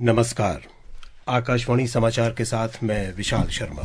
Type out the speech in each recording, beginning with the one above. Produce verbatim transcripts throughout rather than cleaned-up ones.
नमस्कार। आकाशवाणी समाचार के साथ मैं विशाल शर्मा।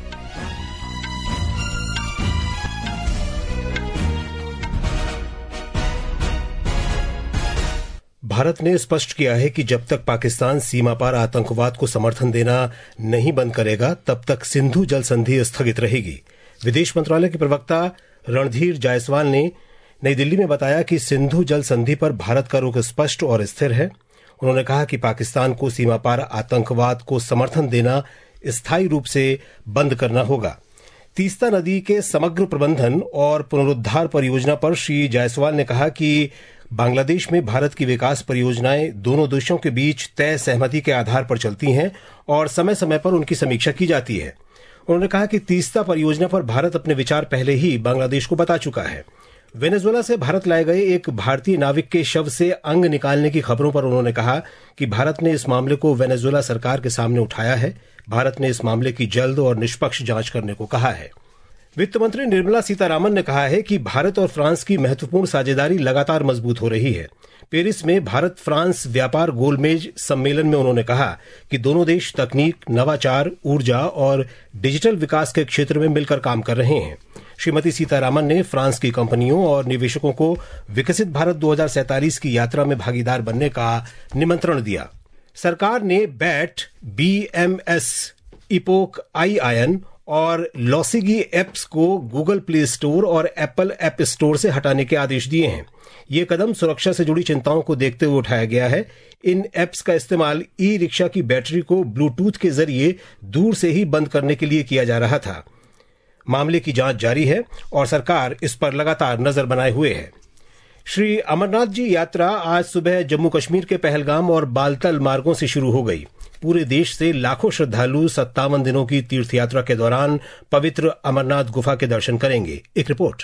भारत ने स्पष्ट किया है कि जब तक पाकिस्तान सीमा पार आतंकवाद को समर्थन देना नहीं बंद करेगा तब तक सिंधु जल संधि स्थगित रहेगी। विदेश मंत्रालय के प्रवक्ता रणधीर जायसवाल ने नई दिल्ली में बताया कि सिंधु जल संधि पर भारत का रुख स्पष्ट और स्थिर है। उन्होंने कहा कि पाकिस्तान को सीमा पार आतंकवाद को समर्थन देना स्थायी रूप से बंद करना होगा। तीस्ता नदी के समग्र प्रबंधन और पुनरुद्धार परियोजना पर श्री जायसवाल ने कहा कि बांग्लादेश में भारत की विकास परियोजनाएं दोनों देशों के बीच तय सहमति के आधार पर चलती हैं और समय समय पर उनकी समीक्षा की जाती है। उन्होंने कहा कि तीस्ता परियोजना पर भारत अपने विचार पहले ही बांग्लादेश को बता चुका है। वेनेजुएला से भारत लाए गए एक भारतीय नाविक के शव से अंग निकालने की खबरों पर उन्होंने कहा कि भारत ने इस मामले को वेनेजुएला सरकार के सामने उठाया है। भारत ने इस मामले की जल्द और निष्पक्ष जांच करने को कहा है। वित्त मंत्री निर्मला सीतारामन ने कहा है कि भारत और फ्रांस की महत्वपूर्ण साझेदारी लगातार मजबूत हो रही है। पेरिस में भारत फ्रांस व्यापार गोलमेज सम्मेलन में उन्होंने कहा कि दोनों देश तकनीक, नवाचार, ऊर्जा और डिजिटल विकास के क्षेत्र में मिलकर काम कर रहे हैं। श्रीमती सीतारामन ने फ्रांस की कंपनियों और निवेशकों को विकसित भारत दो हज़ार सैंतालीस की यात्रा में भागीदार बनने का निमंत्रण दिया। सरकार ने Bat, B M S, Epoch, I Ion और लॉसिगी एप्स को गूगल प्ले स्टोर और एप्पल ऐप स्टोर से हटाने के आदेश दिए हैं। ये कदम सुरक्षा से जुड़ी चिंताओं को देखते हुए उठाया गया है। इन ऐप्स का इस्तेमाल ई रिक्शा की बैटरी को ब्लूटूथ के जरिए दूर से ही बंद करने के लिए किया जा रहा था। मामले की जांच जारी है और सरकार इस पर लगातार नजर बनाए हुए है। श्री अमरनाथ जी यात्रा आज सुबह जम्मू कश्मीर के पहलगाम और बालतल मार्गों से शुरू हो गई। पूरे देश से लाखों श्रद्धालु सत्तावन दिनों की तीर्थ यात्रा के दौरान पवित्र अमरनाथ गुफा के दर्शन करेंगे। एक रिपोर्ट।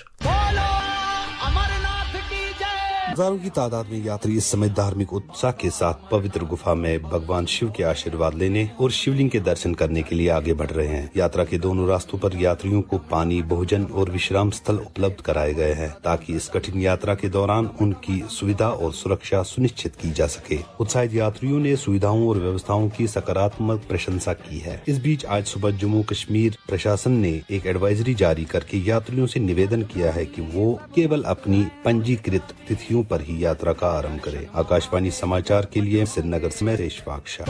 हजारों की तादाद में यात्री इस समय धार्मिक उत्साह के साथ पवित्र गुफा में भगवान शिव के आशीर्वाद लेने और शिवलिंग के दर्शन करने के लिए आगे बढ़ रहे हैं। यात्रा के दोनों रास्तों पर यात्रियों को पानी, भोजन और विश्राम स्थल उपलब्ध कराए गए हैं ताकि इस कठिन यात्रा के दौरान उनकी सुविधा और सुरक्षा सुनिश्चित की जा सके। उत्साहित यात्रियों ने सुविधाओं और व्यवस्थाओं की सकारात्मक प्रशंसा की है। इस बीच आज सुबह जम्मू कश्मीर प्रशासन ने एक एडवाइजरी जारी करके यात्रियों से निवेदन किया है कि वो केवल अपनी पंजीकृत तिथियों पर ही यात्रा का आरंभ करें। आकाशवाणी समाचार के लिए श्रीनगर से मैं रेशवाक शाह।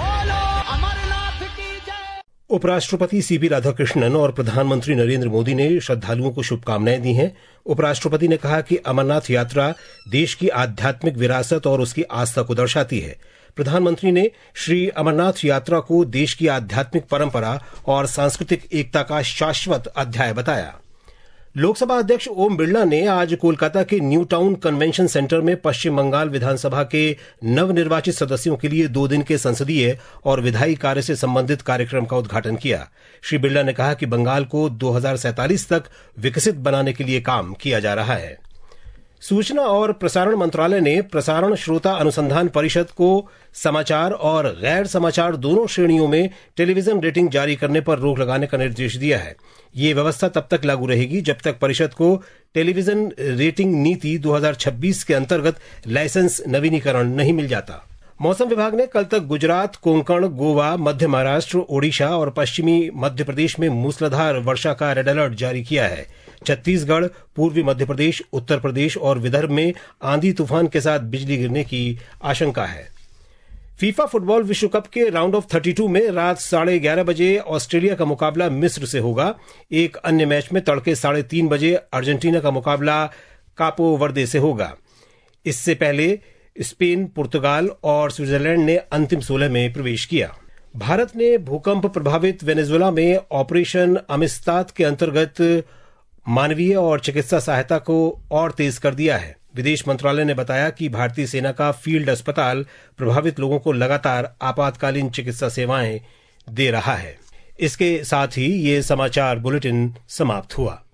उपराष्ट्रपति सीपी राधाकृष्णन और प्रधानमंत्री नरेंद्र मोदी ने श्रद्धालुओं को शुभकामनाएं दी हैं। उपराष्ट्रपति ने कहा कि अमरनाथ यात्रा देश की आध्यात्मिक विरासत और उसकी आस्था को दर्शाती है। प्रधानमंत्री ने श्री अमरनाथ यात्रा को देश की आध्यात्मिक परंपरा और सांस्कृतिक एकता का शाश्वत अध्याय बताया। लोकसभा अध्यक्ष ओम बिरला ने आज कोलकाता के न्यू टाउन कन्वेंशन सेंटर में पश्चिम बंगाल विधानसभा के नवनिर्वाचित सदस्यों के लिए दो दिन के संसदीय और विधायी कार्य से संबंधित कार्यक्रम का उद्घाटन किया। श्री बिरला ने कहा कि बंगाल को दो हज़ार सैंतालीस तक विकसित बनाने के लिए काम किया जा रहा है। सूचना और प्रसारण मंत्रालय ने प्रसारण श्रोता अनुसंधान परिषद को समाचार और गैर समाचार दोनों श्रेणियों में टेलीविजन रेटिंग जारी करने पर रोक लगाने का निर्देश दिया है। ये व्यवस्था तब तक लागू रहेगी जब तक परिषद को टेलीविजन रेटिंग नीति दो हज़ार छब्बीस के अंतर्गत लाइसेंस नवीनीकरण नहीं मिल जाता। मौसम विभाग ने कल तक गुजरात, कोंकण, गोवा, मध्य महाराष्ट्र, ओडिशा और पश्चिमी मध्य प्रदेश में मूसलाधार वर्षा का रेड अलर्ट जारी किया है। छत्तीसगढ़, पूर्वी मध्य प्रदेश, उत्तर प्रदेश और विदर्भ में आंधी तूफान के साथ बिजली गिरने की आशंका है। फीफा फुटबॉल विश्व कप के राउंड ऑफ बत्तीस में रात साढ़े ग्यारह बजे ऑस्ट्रेलिया का मुकाबला मिस्र से होगा। एक अन्य मैच में तड़के साढ़े तीन बजे अर्जेंटीना का मुकाबला कापो वर्दे से होगा। इससे पहले स्पेन, पुर्तगाल और स्विट्जरलैंड ने अंतिम सोलह में प्रवेश किया। भारत ने भूकंप प्रभावित वेनेजुएला में ऑपरेशन अमिस्ताद के अंतर्गत मानवीय और चिकित्सा सहायता को और तेज कर दिया है। विदेश मंत्रालय ने बताया कि भारतीय सेना का फील्ड अस्पताल प्रभावित लोगों को लगातार आपातकालीन चिकित्सा सेवाएं दे रहा है। इसके साथ ही ये समाचार बुलेटिन समाप्त हुआ।